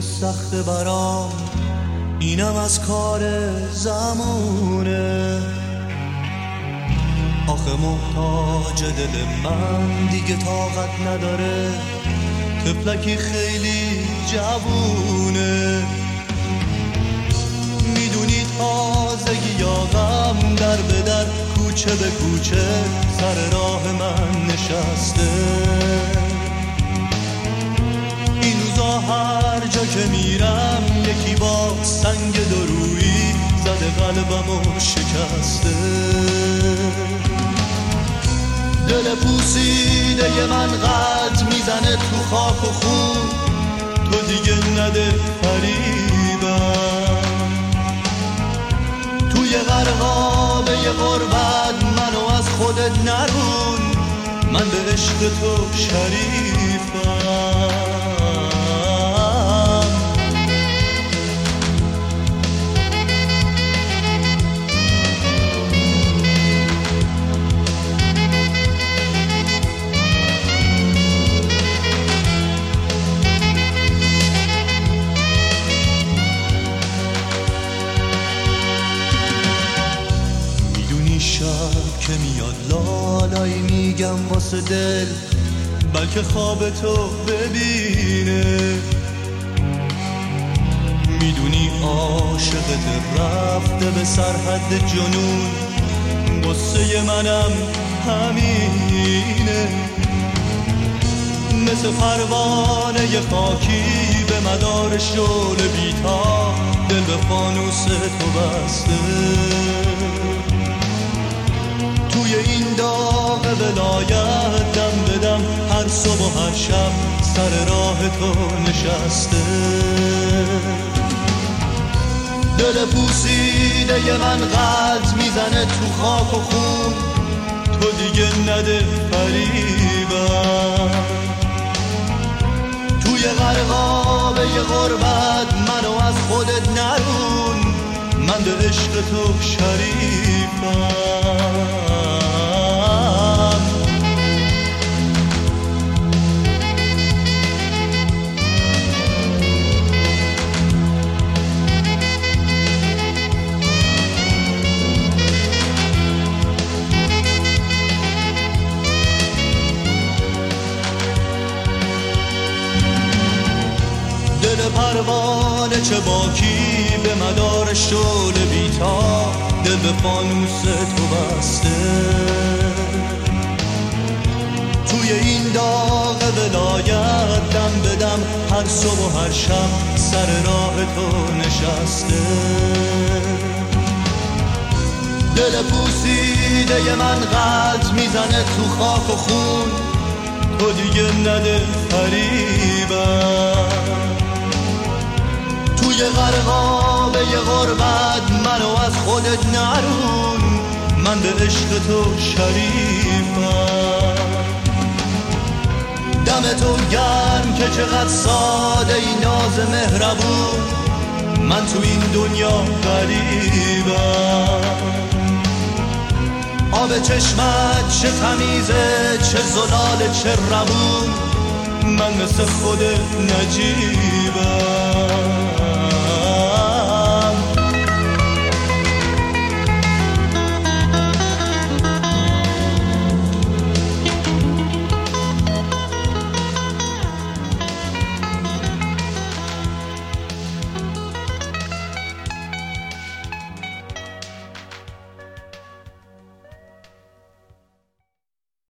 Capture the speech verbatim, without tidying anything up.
سخت برام، اینم از کار زمونه. آخه محتاج دل من دیگه طاقت نداره، طفلکی خیلی جوونه. میدونی تازگی یا غم در به در، کوچه به کوچه سر راه من نشسته. این روزا هر جا که میرم یکی با سنگ درویی زده قلبمو شکسته. دل پوسیده من قد میزنه تو خاک و خون، تو دیگه نده فریبم. توی غرقابه غربت منو از خودت نرون، من به عشق تو شریفم. شب که میاد لالایی میگم واسه دل، بلکه خواب تو ببینه. میدونی عاشقت رفته به سرحد جنون، قصه منم همینه. مثل پروانه خاکی به مدار شعله بیتا، دل به فانوس تو بسته. توی این داغ ولایت دم بدم هر صبح و هر شب سر راه تو نشسته. دل پوسیده من قد میزنه تو خاک و خون، تو دیگه نده فریبم. توی غرقابه غربت منو از خودت نرون، من به عشق تو شریفم. دل پروانه چه باکی به مدار شعله بیتا، دل به فانوس تو بسته. توی این داغ ولایت دم بدم هر صبح و هر شب سر راه تو نشسته. دل پوسیده من قد میزنه تو خاک و خون، تو دیگه نده فریبم. توی غرقابه غربت منو از خودت نرون، من به عشق تو شریفم. دم تو گرم که چقدر ساده ای ناز مهربون، من تو این دنیا غریبم. آب چشمت چه تمیزه، چه زلال چه روون، من مثل خود نجیبم.